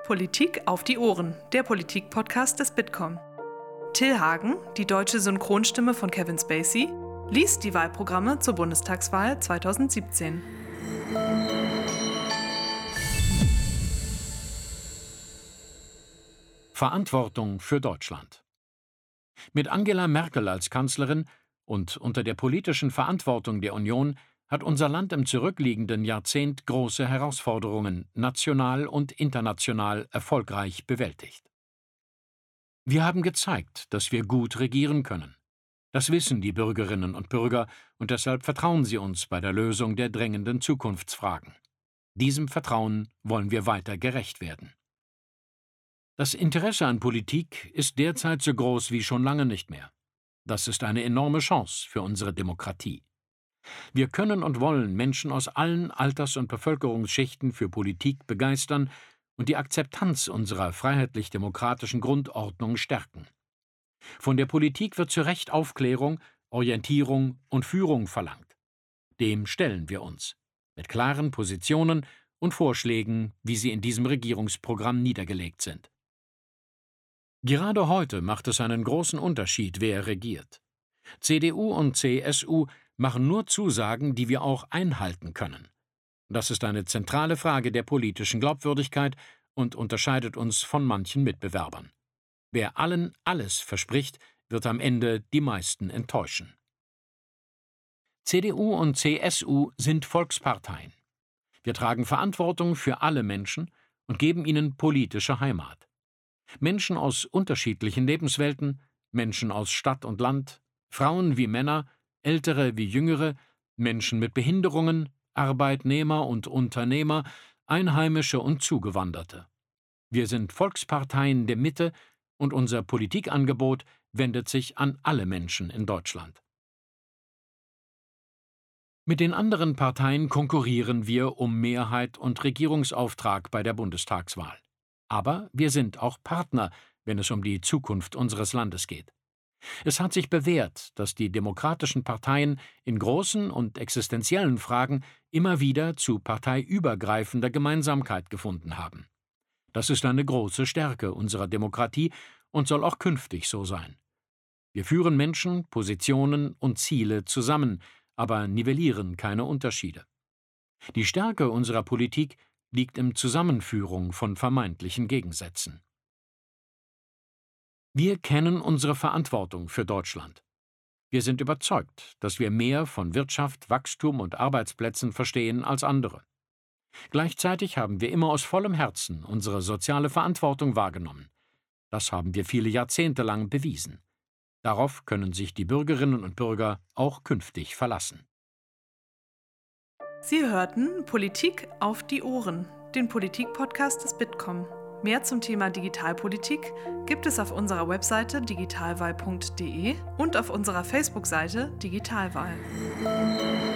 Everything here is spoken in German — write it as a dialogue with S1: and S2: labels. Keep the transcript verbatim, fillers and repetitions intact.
S1: Politik auf die Ohren, der Politik-Podcast des Bitkom. Till Hagen, die deutsche Synchronstimme von Kevin Spacey, liest die Wahlprogramme zur Bundestagswahl zweitausendsiebzehn.
S2: Verantwortung für Deutschland. Mit Angela Merkel als Kanzlerin und unter der politischen Verantwortung der Union hat unser Land im zurückliegenden Jahrzehnt große Herausforderungen national und international erfolgreich bewältigt. Wir haben gezeigt, dass wir gut regieren können. Das wissen die Bürgerinnen und Bürger, und deshalb vertrauen sie uns bei der Lösung der drängenden Zukunftsfragen. Diesem Vertrauen wollen wir weiter gerecht werden. Das Interesse an Politik ist derzeit so groß wie schon lange nicht mehr. Das ist eine enorme Chance für unsere Demokratie. Wir können und wollen Menschen aus allen Alters- und Bevölkerungsschichten für Politik begeistern und die Akzeptanz unserer freiheitlich-demokratischen Grundordnung stärken. Von der Politik wird zu Recht Aufklärung, Orientierung und Führung verlangt. Dem stellen wir uns, mit klaren Positionen und Vorschlägen, wie sie in diesem Regierungsprogramm niedergelegt sind. Gerade heute macht es einen großen Unterschied, wer regiert. C D U und C S U machen nur Zusagen, die wir auch einhalten können. Das ist eine zentrale Frage der politischen Glaubwürdigkeit und unterscheidet uns von manchen Mitbewerbern. Wer allen alles verspricht, wird am Ende die meisten enttäuschen. C D U und C S U sind Volksparteien. Wir tragen Verantwortung für alle Menschen und geben ihnen politische Heimat. Menschen aus unterschiedlichen Lebenswelten, Menschen aus Stadt und Land, Frauen wie Männer, Ältere wie Jüngere, Menschen mit Behinderungen, Arbeitnehmer und Unternehmer, Einheimische und Zugewanderte. Wir sind Volksparteien der Mitte und unser Politikangebot wendet sich an alle Menschen in Deutschland. Mit den anderen Parteien konkurrieren wir um Mehrheit und Regierungsauftrag bei der Bundestagswahl. Aber wir sind auch Partner, wenn es um die Zukunft unseres Landes geht. Es hat sich bewährt, dass die demokratischen Parteien in großen und existenziellen Fragen immer wieder zu parteiübergreifender Gemeinsamkeit gefunden haben. Das ist eine große Stärke unserer Demokratie und soll auch künftig so sein. Wir führen Menschen, Positionen und Ziele zusammen, aber nivellieren keine Unterschiede. Die Stärke unserer Politik liegt im Zusammenführung von vermeintlichen Gegensätzen. Wir kennen unsere Verantwortung für Deutschland. Wir sind überzeugt, dass wir mehr von Wirtschaft, Wachstum und Arbeitsplätzen verstehen als andere. Gleichzeitig haben wir immer aus vollem Herzen unsere soziale Verantwortung wahrgenommen. Das haben wir viele Jahrzehnte lang bewiesen. Darauf können sich die Bürgerinnen und Bürger auch künftig verlassen.
S1: Sie hörten Politik auf die Ohren, den Politik-Podcast des Bitkom. Mehr zum Thema Digitalpolitik gibt es auf unserer Webseite digitalwahl punkt de und auf unserer Facebook-Seite Digitalwahl.